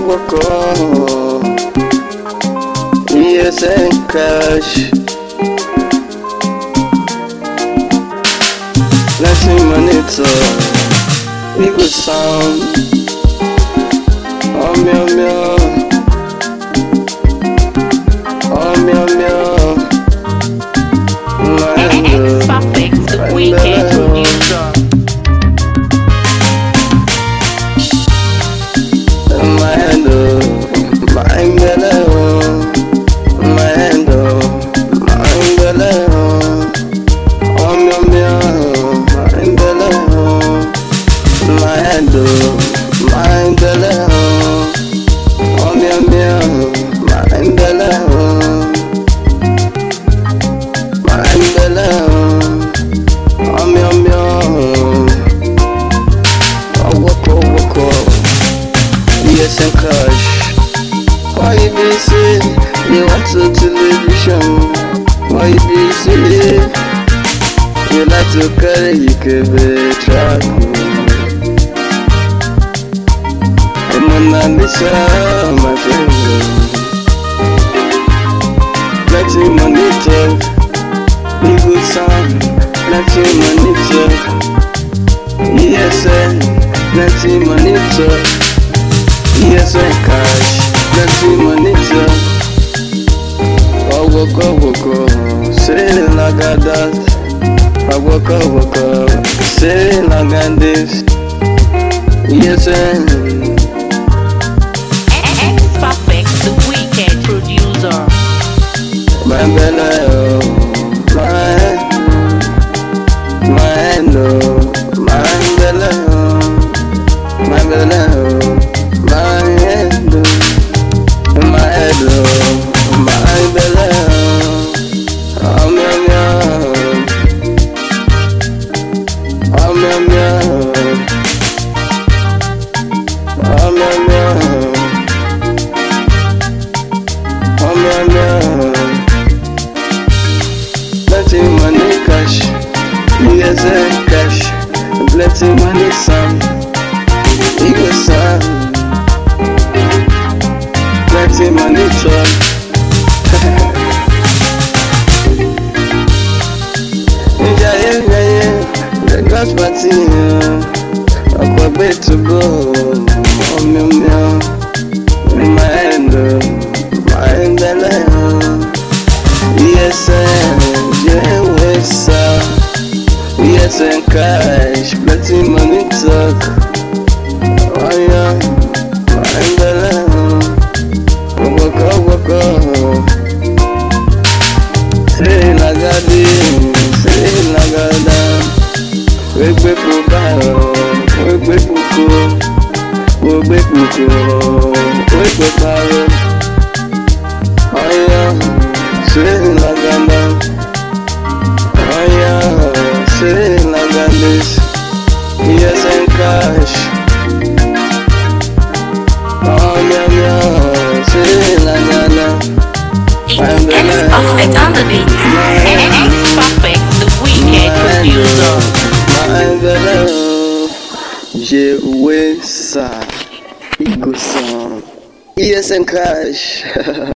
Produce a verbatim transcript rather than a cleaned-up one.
woko. Yes, and cash. Let's see money talk. We good sound. Oh meow meow. Oh meow meow. X Perfect, the weekend producer. My handle, my melon, my handle, my melon. Oh meow meow, my melon, my handle, my melon. Oh meow meow, my melon, my melon. Oh meow meow. Oh woko woko. Yes and cash. Why you be say you want to television? Why you be say you like to carry you could be track? I'm on this my friend. Let him money talk. Be good song. Let him money talk. Yes and let him money talk. Yes, and cash, let's see money talk. I walk up, walk up, say like that. I walk up, walk up, say like this. Yes, and X Perfect, the weekend producer. my belly, my, my no, my belly, my belly. My head, my head, my belly, oh meow meow, oh meow meow, oh meow meow, oh meow meow. Plenty money cash, yes and cash, plenty money some, ego some. Plenty money talk. Yeah, yeah, yeah, yeah. The God's party. I'm quite way to go. Oh, meow, meow. My hand, my hand, yes, and yeah, what's up? Yes, and cash. Plenty money talk. Oh, yeah. My hand, waka waka, say lagadi, say lagada. We gbe puka, we gbe puko, we gbe puko, we gbe paro. Aya, say lagada, aya, say lagadis. Yes and cash. Oh meow meow. It's X Perfect on the beat. X Perfect, the weekend producer. My girl, j'ai oué ça, Igo Sam, yes and cash.